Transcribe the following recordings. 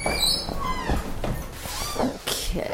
Okay.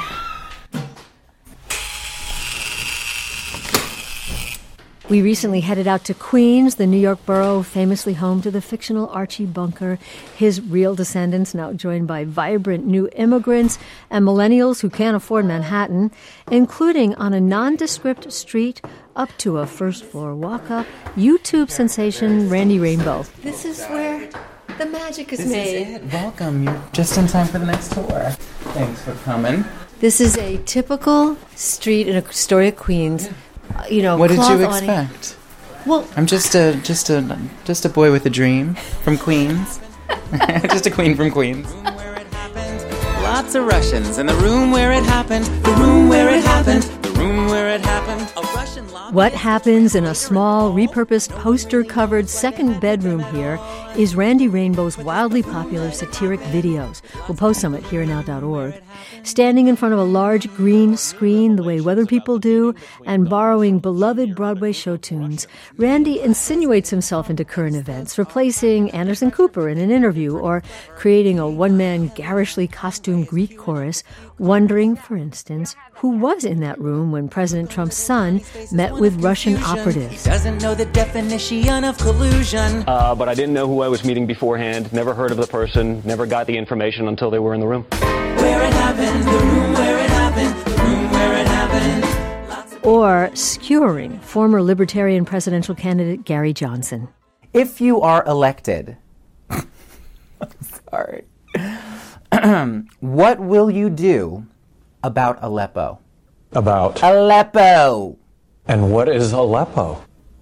We recently headed out to Queens, the New York borough famously home to the fictional Archie Bunker, his real descendants now joined by vibrant new immigrants and millennials who can't afford Manhattan, including on a nondescript street up to a first-floor walk-up, YouTube sensation Randy Rainbow. This is where the magic is made. This is it. Welcome. You're just in time for the next tour. Thanks for coming. This is a typical street in Astoria, Queens. What did you expect? Well, I'm just a boy with a dream from Queens. Just a queen from Queens. Lots of Russians in the room where it happened. The room where it happened. The room where it happened. A Russian lobby. What happens in a small, repurposed, poster-covered second bedroom here is Randy Rainbow's wildly popular satiric videos. We'll post some at herenow.org. Standing in front of a large green screen the way weather people do and borrowing beloved Broadway show tunes, Randy insinuates himself into current events, replacing Anderson Cooper in an interview or creating a one-man garishly costumed Greek chorus, wondering, for instance, who was in that room when President Trump's son met with Russian operatives. He doesn't know the definition of collusion. But I didn't know who I was meeting beforehand, never heard of the person, never got the information until they were in the room. Where it happened, the room where it happened, the room where it happened. Or skewering former Libertarian presidential candidate Gary Johnson. If you are elected, sorry, what will you do about Aleppo? About? Aleppo! And what is Aleppo?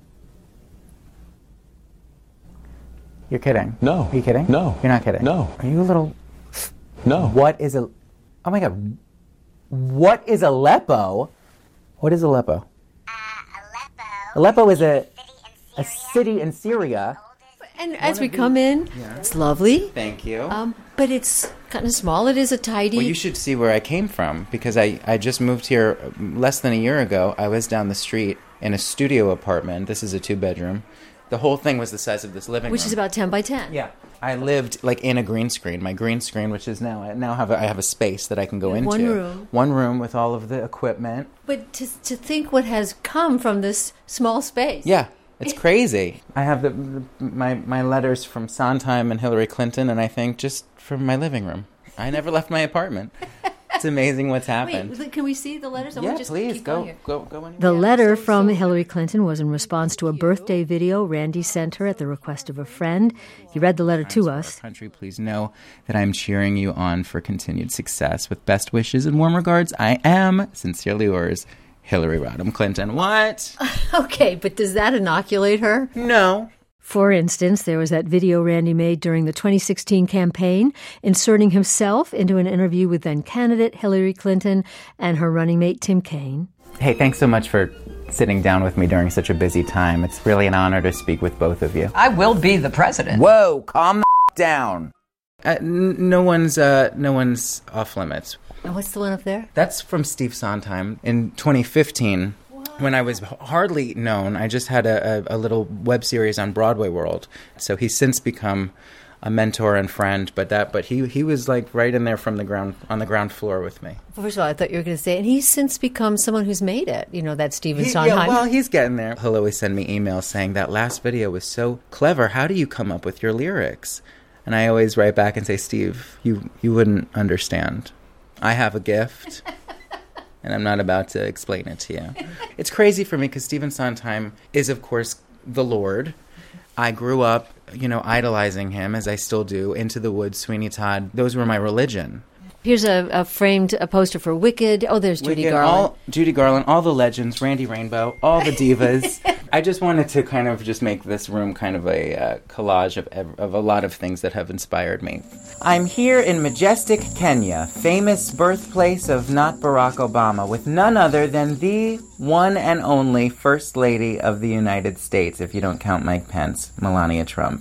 You're kidding. No. Are you kidding? No. You're not kidding? No. Are you a little... No. What is a... Oh my God. What is Aleppo? What is Aleppo? Aleppo is a city in Syria. And as we come in, it's lovely. Thank you. But it's kind of small. It is a tidy... Well, you should see where I came from, because I just moved here less than a year ago. I was down the street in a studio apartment. This is a 2-bedroom. The whole thing was the size of this living room. Which is about 10 by 10. Yeah. I lived like in a green screen. My green screen, which is now, I have a space that I can go into. One room. One room with all of the equipment. But to think what has come from this small space. Yeah. It's crazy. I have my letters from Sondheim and Hillary Clinton, and I think just from my living room. I never left my apartment. It's amazing what's happened. Wait, can we see the letters? Yeah, please, go. The letter from Hillary Clinton was in response to a birthday video Randy sent her at the request of a friend. He read the letter to us. Country, please know that I am cheering you on for continued success. With best wishes and warm regards, I am sincerely yours, Hillary Rodham Clinton. What? Okay, but does that inoculate her? No. For instance, there was that video Randy made during the 2016 campaign, inserting himself into an interview with then-candidate Hillary Clinton and her running mate Tim Kaine. Hey, thanks so much for sitting down with me during such a busy time. It's really an honor to speak with both of you. I will be the president. Whoa, calm the down. No one's off limits. And what's the one up there? That's from Steve Sondheim in 2015. When I was hardly known, I just had a little web series on Broadway World. So he's since become a mentor and friend, but he was like right in there on the ground floor with me. First of all, I thought you were going to say, and he's since become someone who's made it. You know, that Stephen Sondheim. Yeah, well, he's getting there. He'll always send me emails saying that last video was so clever. How do you come up with your lyrics? And I always write back and say, Steve, you wouldn't understand. I have a gift. And I'm not about to explain it to you. It's crazy for me because Stephen Sondheim is, of course, the Lord. I grew up, idolizing him, as I still do. Into the Woods, Sweeney Todd. Those were my religion. Here's a framed poster for Wicked. Oh, there's Judy Garland. Judy Garland, all the legends, Randy Rainbow, all the divas. I just wanted to kind of just make this room kind of a collage of a lot of things that have inspired me. I'm here in majestic Kenya, famous birthplace of not Barack Obama, with none other than the one and only First Lady of the United States, if you don't count Mike Pence, Melania Trump.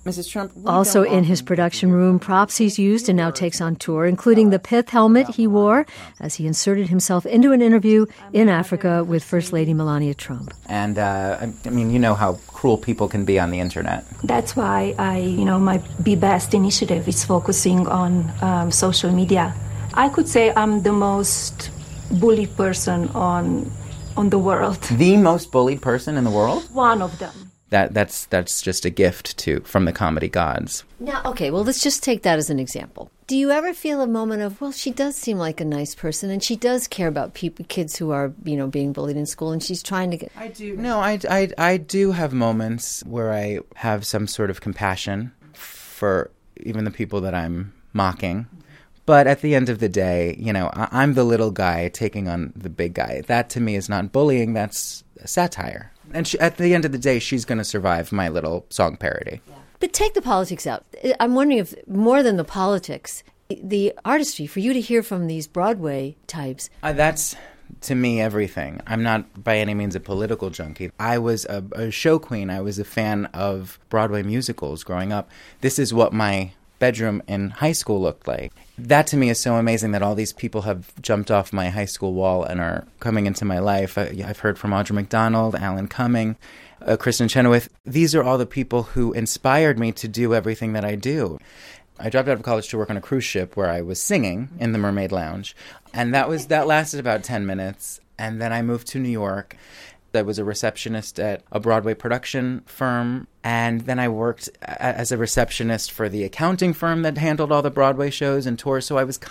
Mrs. Trump. Also in his production room, props he's used and now takes on tour, including the pith helmet he wore as he inserted himself into an interview in Africa with First Lady Melania Trump. And, I mean, you know how cruel people can be on the internet. That's why my Be Best initiative is focusing on social media. I could say I'm the most bullied person on the world. The most bullied person in the world? One of them. That's just a gift from the comedy gods. Now, okay, well, let's just take that as an example. Do you ever feel a moment of, well, she does seem like a nice person, and she does care about kids who are, being bullied in school, and she's trying to get... I do. No, I do have moments where I have some sort of compassion for even the people that I'm mocking. But at the end of the day, I'm the little guy taking on the big guy. That, to me, is not bullying. That's satire. And at the end of the day, she's going to survive my little song parody. Yeah. But take the politics out. I'm wondering if, more than the politics, the artistry, for you to hear from these Broadway types. That's, to me, everything. I'm not by any means a political junkie. I was a show queen. I was a fan of Broadway musicals growing up. This is what my bedroom in high school looked like. That to me is so amazing that all these people have jumped off my high school wall and are coming into my life. I've heard from Audra McDonald, Alan Cumming, Kristen Chenoweth. These are all the people who inspired me to do everything that I do. I dropped out of college to work on a cruise ship where I was singing in the Mermaid Lounge. And that lasted about 10 minutes. And then I moved to New York. I was a receptionist at a Broadway production firm, and then I worked as a receptionist for the accounting firm that handled all the Broadway shows and tours. So I was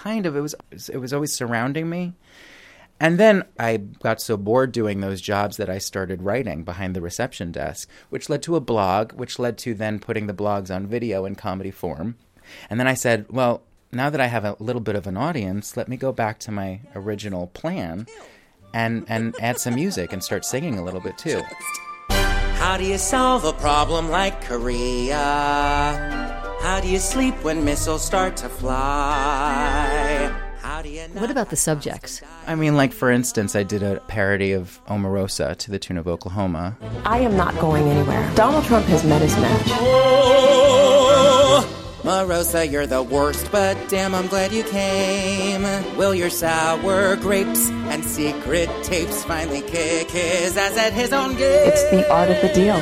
it was always surrounding me. And then I got so bored doing those jobs that I started writing behind the reception desk, which led to a blog, which led to then putting the blogs on video in comedy form. And then I said, well, now that I have a little bit of an audience, let me go back to my original plan and add some music and start singing a little bit too. How do you solve a problem like Korea? How do you sleep when missiles start to fly? What about the subjects? I mean, like, for instance, I did a parody of Omarosa to the tune of Oklahoma. I am not going anywhere. Donald Trump has met his match. Omarosa, you're the worst, but damn, I'm glad you came. Will your sour grapes and secret tapes finally kick his ass at his own game? It's the art of the deal.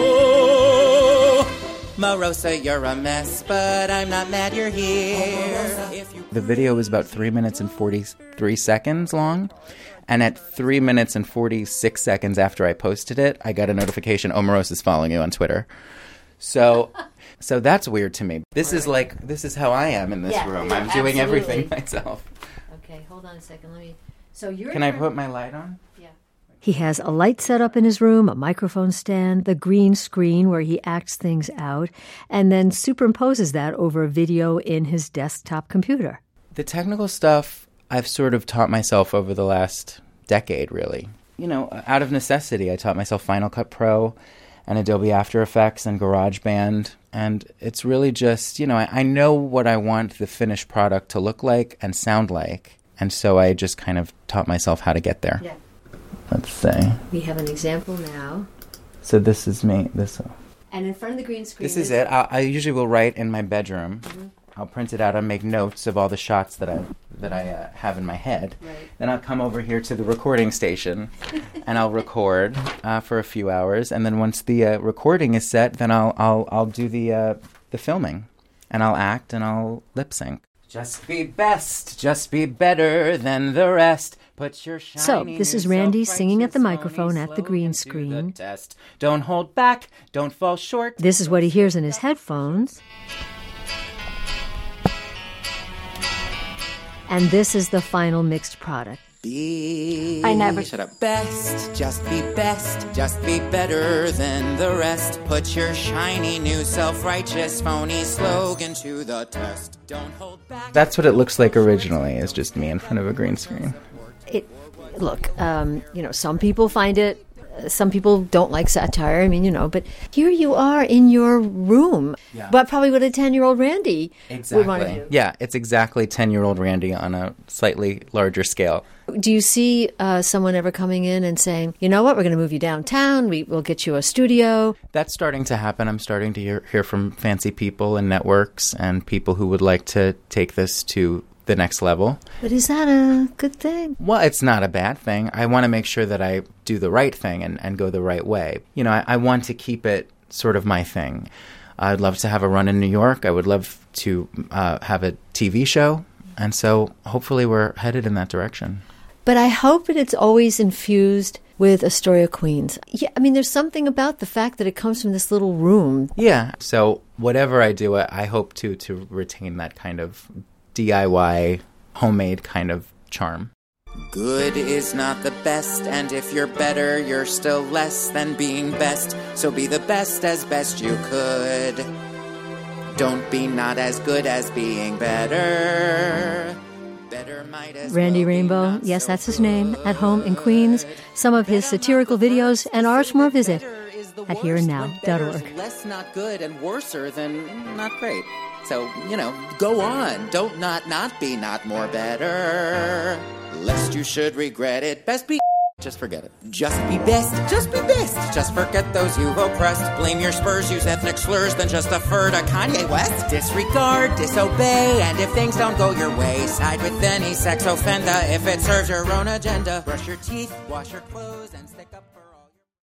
Omarosa, you're a mess, but I'm not mad you're here. The video was about 3 minutes and 43 seconds long. And at 3 minutes and 46 seconds after I posted it, I got a notification, Omarosa's following you on Twitter. So that's weird to me. This is how I am in this room. I'm doing everything myself. Okay, hold on a second. Can I put my light on? Yeah. He has a light set up in his room, a microphone stand, the green screen where he acts things out, and then superimposes that over a video in his desktop computer. The technical stuff I've sort of taught myself over the last decade, really. Out of necessity, I taught myself Final Cut Pro and Adobe After Effects and GarageBand. And it's really just, I know what I want the finished product to look like and sound like. And so I just kind of taught myself how to get there. Yeah. Let's say. We have an example now. So this is me. And in front of the green screen. This is it. I usually will write in my bedroom. Mm-hmm. I'll print it out and make notes of all the shots that I have in my head. Right. Then I'll come over here to the recording station and I'll record for a few hours. And then once the recording is set, then I'll do the filming, and I'll act and I'll lip sync. Just be best, just be better than the rest. Put your so this is Randy singing at the microphone at the green screen. Don't hold back, don't fall short. This is what he hears in his headphones. And this is the final mixed product. I never shut up. Best, just be better than the rest. Put your shiny new self-righteous phony slogan to the test. Don't hold back. That's what it looks like originally, is just me in front of a green screen. Look, some people find it Some people don't like satire. I mean, but here you are in your room. Yeah. But probably what a 10-year-old Randy would want to do. Yeah, it's exactly 10-year-old Randy on a slightly larger scale. Do you see someone ever coming in and saying, you know what, we're going to move you downtown, we'll get you a studio? That's starting to happen. I'm starting to hear from fancy people and networks and people who would like to take this to the next level. But is that a good thing? Well, it's not a bad thing. I want to make sure that I do the right thing and go the right way. I want to keep it sort of my thing. I'd love to have a run in New York. I would love to have a TV show. And so hopefully we're headed in that direction. But I hope that it's always infused with Astoria, Queens. Yeah, I mean, there's something about the fact that it comes from this little room. Yeah. So whatever I do, I hope to retain that kind of DIY, homemade kind of charm. Good is not the best, and if you're better, you're still less than being best. So be the best as best you could. Don't be not as good as being better. Randy Rainbow, yes, that's his name, at home in Queens. Some of his satirical videos and ours more visit at hereandnow.org. Less not good and worser than not great. So, go on. Don't not be not more better. Lest you should regret it. Best be just forget it. Just be best. Just be best. Just forget those you've oppressed. Blame your spurs, use ethnic slurs, then just defer to Kanye West. Disregard, disobey, and if things don't go your way, side with any sex offender if it serves your own agenda. Brush your teeth, wash your clothes, and stick up for